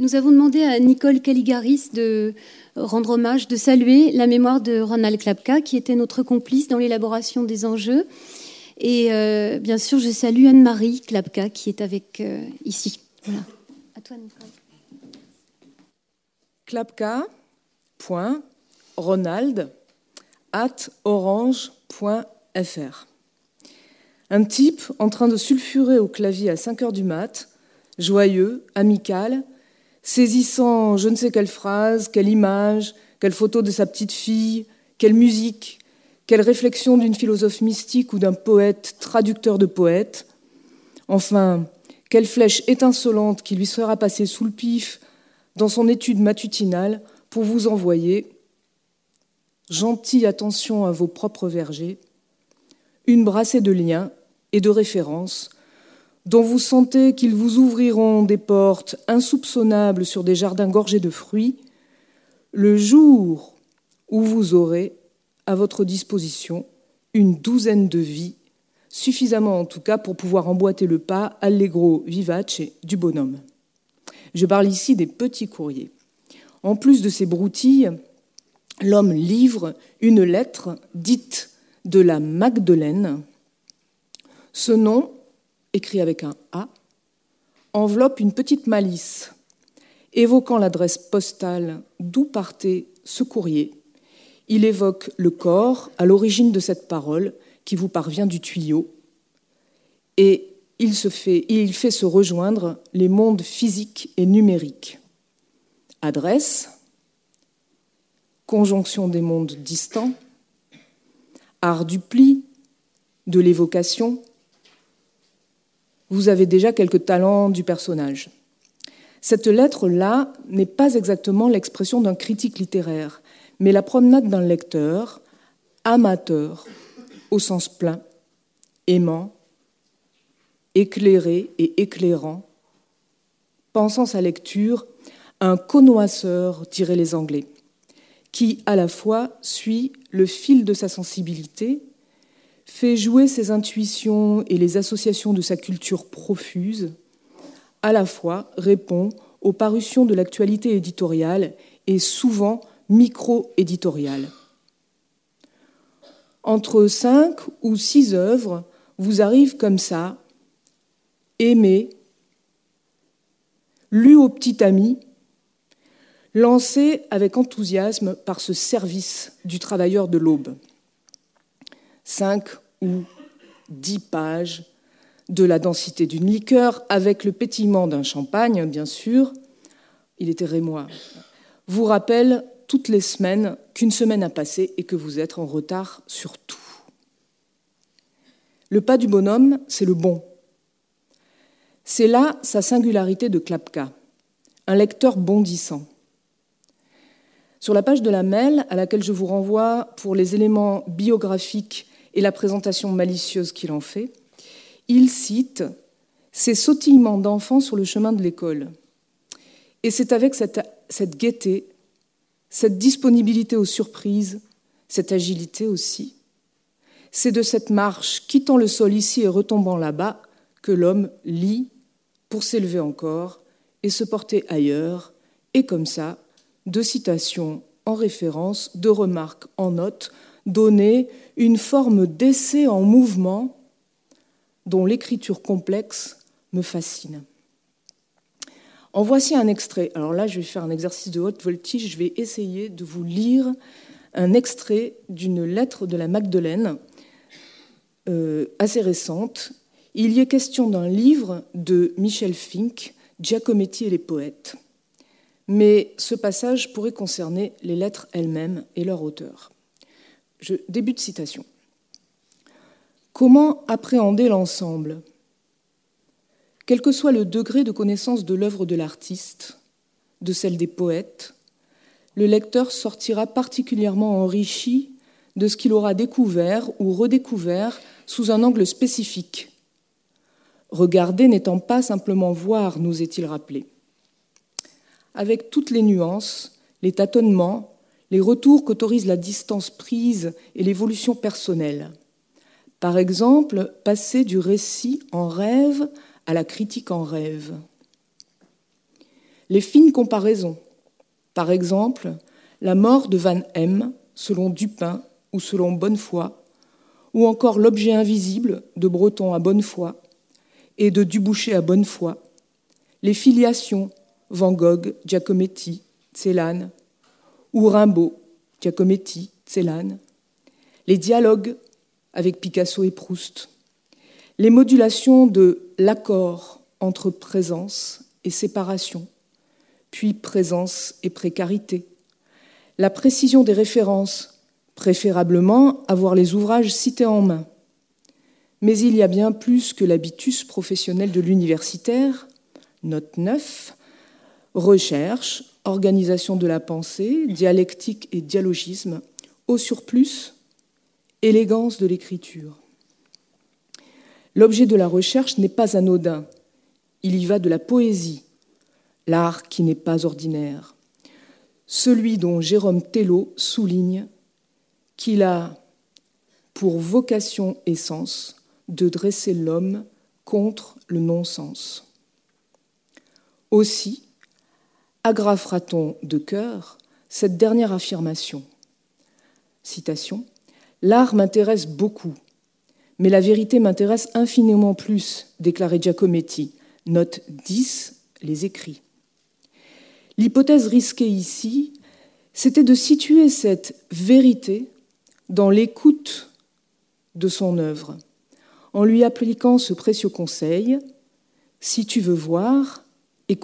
Nous avons demandé à Nicole Caligaris de rendre hommage, de saluer la mémoire de Ronald Klapka, qui était notre complice dans l'élaboration des enjeux. Et bien sûr, je salue Anne-Marie Klapka, qui est avec ici. Voilà. À toi, Nicole. Klapka.ronald@orange.fr. Un type en train de sulfurer au clavier à 5 heures du mat', joyeux, amical, saisissant je ne sais quelle phrase, quelle image, quelle photo de sa petite fille, quelle musique, quelle réflexion d'une philosophe mystique ou d'un poète traducteur de poètes. Enfin, quelle flèche étincelante qui lui sera passée sous le pif dans son étude matutinale pour vous envoyer, gentille attention à vos propres vergers, une brassée de liens et de références dont vous sentez qu'ils vous ouvriront des portes insoupçonnables sur des jardins gorgés de fruits, le jour où vous aurez à votre disposition une douzaine de vies, suffisamment en tout cas pour pouvoir emboîter le pas allegro vivace du bonhomme. Je parle ici des petits courriers. En plus de ces broutilles, l'homme livre une lettre dite de la Magdeleine. Ce nom, écrit avec un A, enveloppe une petite malice, évoquant l'adresse postale d'où partait ce courrier. Il évoque le corps à l'origine de cette parole qui vous parvient du tuyau, et il fait se rejoindre les mondes physiques et numériques. Adresse, conjonction des mondes distants, art du pli, de l'évocation. Vous avez déjà quelques talents du personnage. Cette lettre-là n'est pas exactement l'expression d'un critique littéraire, mais la promenade d'un lecteur, amateur, au sens plein, aimant, éclairé et éclairant, pensant sa lecture, un connoisseur, diraient les Anglais, qui à la fois suit le fil de sa sensibilité, fait jouer ses intuitions et les associations de sa culture profuse, à la fois répond aux parutions de l'actualité éditoriale et souvent micro-éditoriale. Entre 5 ou 6 œuvres vous arrivent comme ça, aimées, lues au petit ami, lancées avec enthousiasme par ce service du travailleur de l'aube. 5 ou 10 pages de la densité d'une liqueur avec le pétillement d'un champagne, bien sûr, il était rémois, vous rappelle toutes les semaines qu'une semaine a passé et que vous êtes en retard sur tout. Le pas du bonhomme, c'est le bon. C'est là sa singularité de Klapka, un lecteur bondissant. Sur la page de la mail, à laquelle je vous renvoie pour les éléments biographiques et la présentation malicieuse qu'il en fait, il cite ces sautillements d'enfants sur le chemin de l'école. Et c'est avec cette gaieté, cette disponibilité aux surprises, cette agilité aussi, c'est de cette marche quittant le sol ici et retombant là-bas que l'homme lit pour s'élever encore et se porter ailleurs, et comme ça, de citations en référence, de remarques en notes, donner une forme d'essai en mouvement dont l'écriture complexe me fascine. En voici un extrait. Alors là, je vais faire un exercice de haute voltige. Je vais essayer de vous lire un extrait d'une lettre de la Magdeleine, assez récente. Il y est question d'un livre de Michel Fink, Giacometti et les poètes. Mais ce passage pourrait concerner les lettres elles-mêmes et leur auteur. Début de citation. Comment appréhender l'ensemble ? Quel que soit le degré de connaissance de l'œuvre de l'artiste, de celle des poètes, le lecteur sortira particulièrement enrichi de ce qu'il aura découvert ou redécouvert sous un angle spécifique. Regarder n'étant pas simplement voir, nous est-il rappelé. Avec toutes les nuances, les tâtonnements, les retours qu'autorise la distance prise et l'évolution personnelle. Par exemple, passer du récit en rêve à la critique en rêve. les fines comparaisons. Par exemple, la mort de Van M, selon Dupin ou selon Bonnefoy, ou encore l'objet invisible de Breton à Bonnefoy et de Dubouché à Bonnefoy, les filiations Van Gogh, Giacometti, Celan, ou Rimbaud, Giacometti, Celan, les dialogues avec Picasso et Proust, les modulations de l'accord entre présence et séparation, puis présence et précarité, la précision des références, préférablement avoir les ouvrages cités en main. Mais il y a bien plus que l'habitus professionnel de l'universitaire, note 9, recherche, organisation de la pensée, dialectique et dialogisme, au surplus, élégance de l'écriture. L'objet de la recherche n'est pas anodin, il y va de la poésie, l'art qui n'est pas ordinaire, celui dont Jérôme Thelot souligne qu'il a pour vocation et sens de dresser l'homme contre le non-sens. Aussi, agrafera-t-on de cœur cette dernière affirmation. Citation, « L'art m'intéresse beaucoup, mais la vérité m'intéresse infiniment plus », déclarait Giacometti. Note 10, les écrits. L'hypothèse risquée ici, c'était de situer cette vérité dans l'écoute de son œuvre, en lui appliquant ce précieux conseil, « Si tu veux voir, écoute ».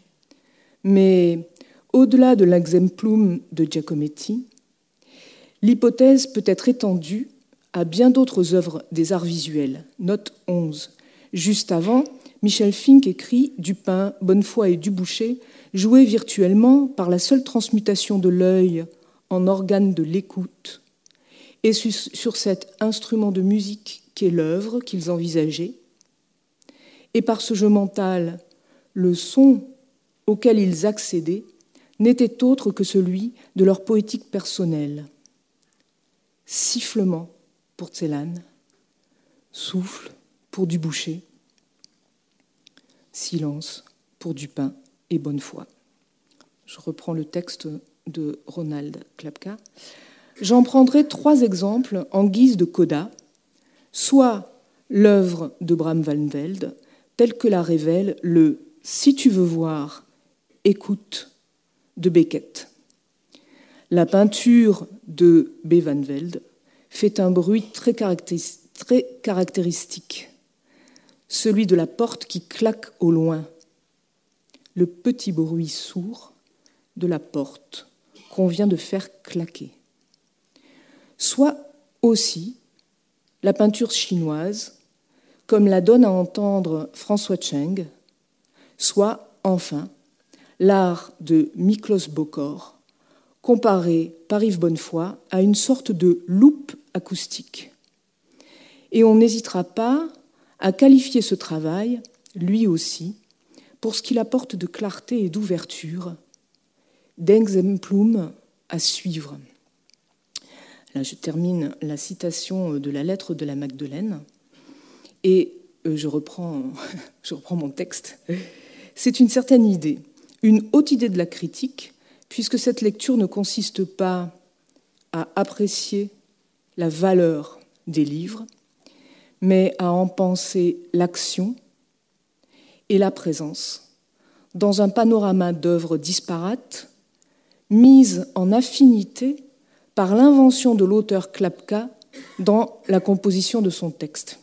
Mais au-delà de l'exemplum de Giacometti, l'hypothèse peut être étendue à bien d'autres œuvres des arts visuels. Note 11. Juste avant, Michel Fink écrit « Dupin, Bonnefoy et Dubouché jouaient virtuellement par la seule transmutation de l'œil en organe de l'écoute et sur cet instrument de musique qu'est l'œuvre qu'ils envisageaient. Et par ce jeu mental, le son auquel ils accédaient n'était autre que celui de leur poétique personnelle. Sifflement pour Celan, souffle pour Dubouché, silence pour Dupin et Bonnefoy. Je reprends le texte de Ronald Klapka. J'en prendrai 3 exemples en guise de coda, soit l'œuvre de Bram van Velde, telle que la révèle le « Si tu veux voir, écoute » de Beckett. La peinture de B. van Velde fait un bruit très caractéristique, celui de la porte qui claque au loin, le petit bruit sourd de la porte qu'on vient de faire claquer. Soit aussi la peinture chinoise, comme la donne à entendre François Cheng, soit enfin l'art de Miklos Bokor, comparé par Yves Bonnefoy à une sorte de loupe acoustique. Et on n'hésitera pas à qualifier ce travail, lui aussi, pour ce qu'il apporte de clarté et d'ouverture, d'exemplum à suivre. Là, je termine la citation de la lettre de la Magdeleine et je reprends mon texte. C'est une certaine idée, une haute idée de la critique, puisque cette lecture ne consiste pas à apprécier la valeur des livres, mais à en penser l'action et la présence dans un panorama d'œuvres disparates, mises en affinité par l'invention de l'auteur Klapka dans la composition de son texte.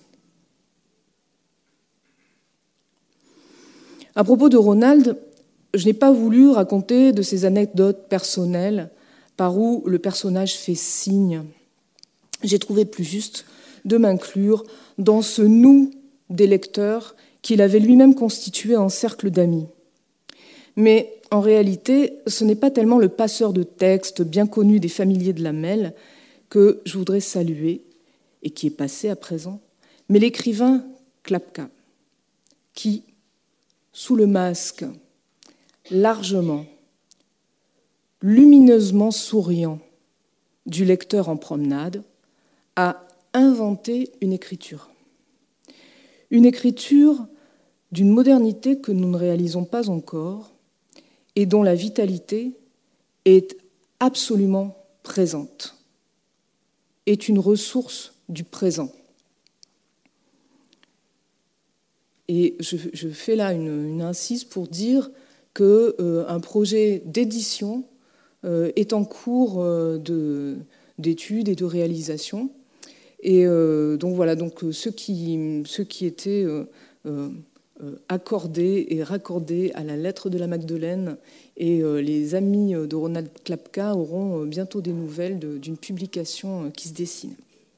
À propos de Ronald, je n'ai pas voulu raconter de ces anecdotes personnelles par où le personnage fait signe. J'ai trouvé plus juste de m'inclure dans ce nous des lecteurs qu'il avait lui-même constitué en cercle d'amis. Mais en réalité, ce n'est pas tellement le passeur de textes bien connu des familiers de Lamel que je voudrais saluer et qui est passé à présent, mais l'écrivain Klapka, qui, sous le masque largement, lumineusement souriant du lecteur en promenade, a inventé une écriture. Une écriture d'une modernité que nous ne réalisons pas encore, et dont la vitalité est absolument présente, est une ressource du présent. Et je fais là une incise pour dire qu'un projet d'édition est en cours d'études et de réalisation. Et donc voilà, donc ceux qui étaient accordés et raccordés à la lettre de la Magdeleine et les amis de Ronald Klapka auront bientôt des nouvelles d'une publication qui se dessine.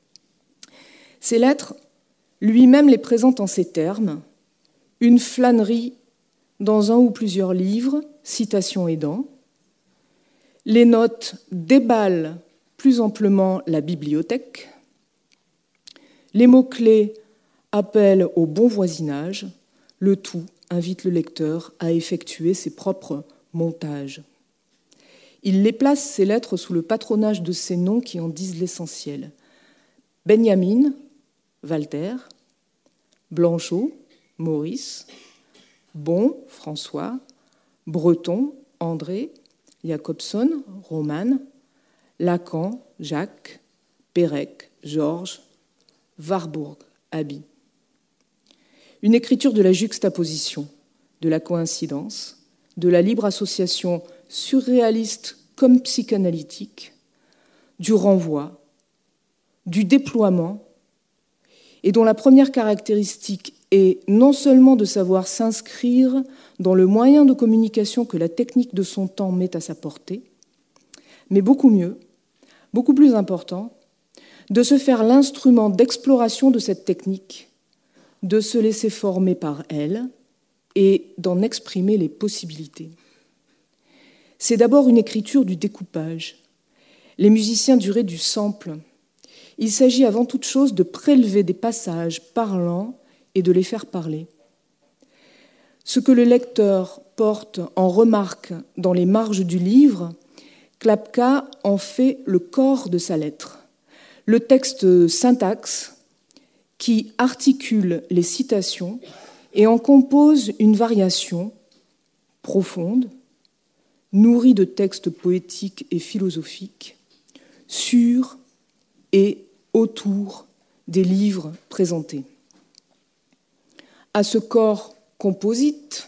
Ces lettres, lui-même les présente en ces termes: une flânerie dans un ou plusieurs livres, citation aidant. Les notes déballent plus amplement la bibliothèque. Les mots-clés appellent au bon voisinage. Le tout invite le lecteur à effectuer ses propres montages. Il les place, ces lettres, sous le patronage de ces noms qui en disent l'essentiel. Benjamin, Walter, Blanchot, Maurice, Bon, François, Breton, André, Jacobson, Roman, Lacan, Jacques, Pérec, Georges, Warburg, Abi. Une écriture de la juxtaposition, de la coïncidence, de la libre association surréaliste comme psychanalytique, du renvoi, du déploiement, et dont la première caractéristique est non seulement de savoir s'inscrire dans le moyen de communication que la technique de son temps met à sa portée, mais beaucoup mieux, beaucoup plus important, de se faire l'instrument d'exploration de cette technique, de se laisser former par elle et d'en exprimer les possibilités. C'est d'abord une écriture du découpage. Les musiciens diraient du sample. Il s'agit avant toute chose de prélever des passages parlants et de les faire parler. Ce que le lecteur porte en remarque dans les marges du livre, Klapka en fait le corps de sa lettre. Le texte syntaxe qui articule les citations et en compose une variation profonde, nourrie de textes poétiques et philosophiques, sur et autour des livres présentés. À ce corps composite,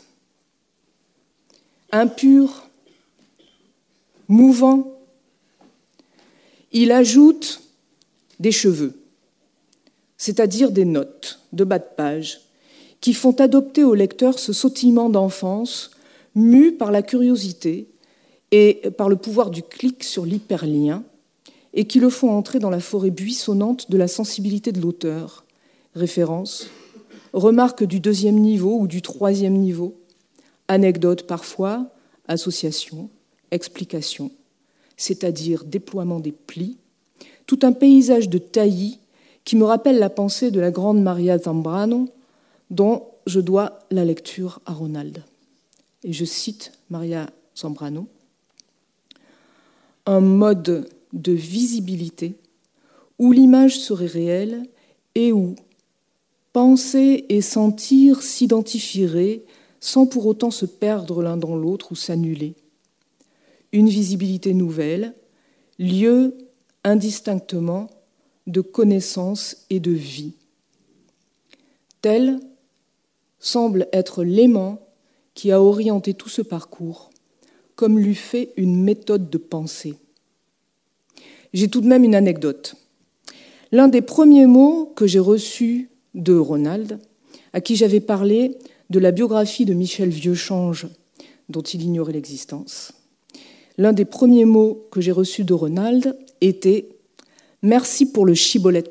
impur, mouvant, il ajoute des cheveux, c'est-à-dire des notes de bas de page, qui font adopter au lecteur ce sautillement d'enfance, mu par la curiosité et par le pouvoir du clic sur l'hyperlien, et qui le font entrer dans la forêt buissonnante de la sensibilité de l'auteur. Référence, remarques du 2e niveau ou du 3e niveau, anecdotes parfois, associations, explications, c'est-à-dire déploiement des plis, tout un paysage de taillis qui me rappelle la pensée de la grande Maria Zambrano, dont je dois la lecture à Ronald. Et je cite Maria Zambrano: un mode de visibilité où l'image serait réelle et où penser et sentir s'identifieraient sans pour autant se perdre l'un dans l'autre ou s'annuler. Une visibilité nouvelle, lieu indistinctement de connaissance et de vie. Tel semble être l'aimant qui a orienté tout ce parcours, comme l'eût fait une méthode de pensée. J'ai tout de même une anecdote. L'un des premiers mots que j'ai reçus de Ronald, à qui j'avais parlé de la biographie de Michel Vieuxchange, dont il ignorait l'existence, l'un des premiers mots que j'ai reçus de Ronald était « Merci pour le chibolette ».